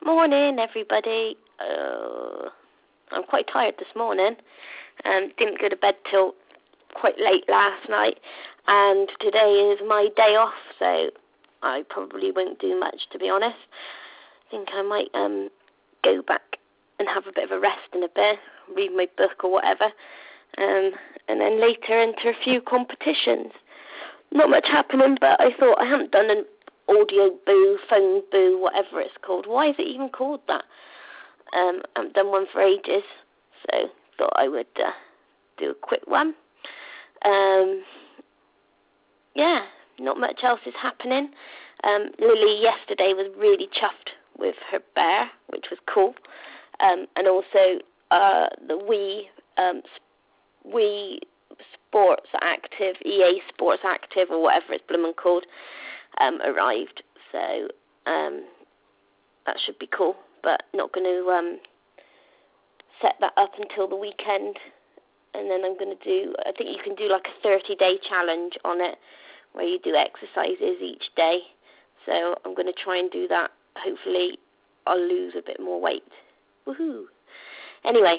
Morning, everybody. I'm quite tired this morning. Didn't go to bed till quite late last night, and today is my day off, so I probably won't do much, to be honest. I think I might go back and have a bit of a rest in a bit, read my book or whatever, and then later enter a few competitions. Not much happening, but I thought I haven't done an audio boo, phone boo, whatever it's called. Why is it even called that? I haven't done one for ages, so thought I would do a quick one. Yeah, not much else is happening. Lily yesterday was really chuffed with her bear, which was cool. And also the Wii Sports Active, EA Sports Active, or whatever it's bloomin' called, arrived. So that should be cool, but not going to set that up until the weekend. And then I'm going to do, I think you can do like a 30-day challenge on it, where you do exercises each day. So I'm going to try and do that. Hopefully I'll lose a bit more weight. Woohoo! Anyway,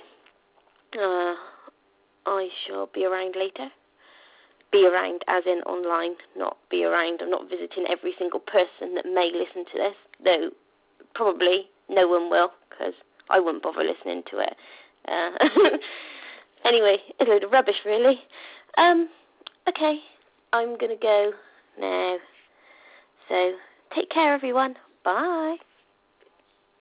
I shall be around later. Be around as in online, not be around. I'm not visiting every single person that may listen to this, though probably no one will, because I wouldn't bother listening to it. Anyway, it's a load of rubbish, really. Okay, I'm going to go now. So, take care, everyone. Bye.